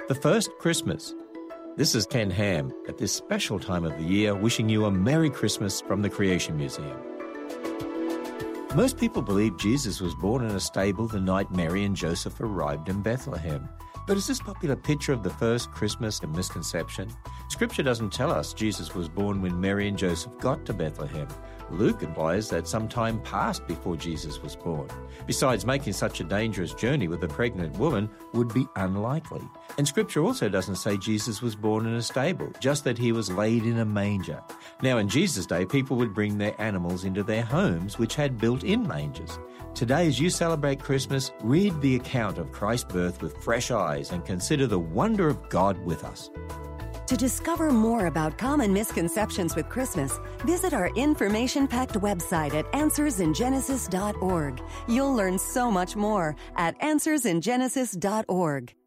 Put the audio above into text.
The First Christmas. This is Ken Ham at this special time of the year wishing you a Merry Christmas from the Creation Museum. Most people believe Jesus was born in a stable the night Mary and Joseph arrived in Bethlehem. But is this popular picture of the first Christmas a misconception? Scripture doesn't tell us Jesus was born when Mary and Joseph got to Bethlehem. Luke implies that some time passed before Jesus was born. Besides, making such a dangerous journey with a pregnant woman would be unlikely. And Scripture also doesn't say Jesus was born in a stable, just that he was laid in a manger. Now, in Jesus' day, people would bring their animals into their homes, which had built-in mangers. Today, as you celebrate Christmas, read the account of Christ's birth with fresh eyes and consider the wonder of God with us. To discover more about common misconceptions with Christmas, visit our information-packed website at answersingenesis.org. You'll learn so much more at answersingenesis.org.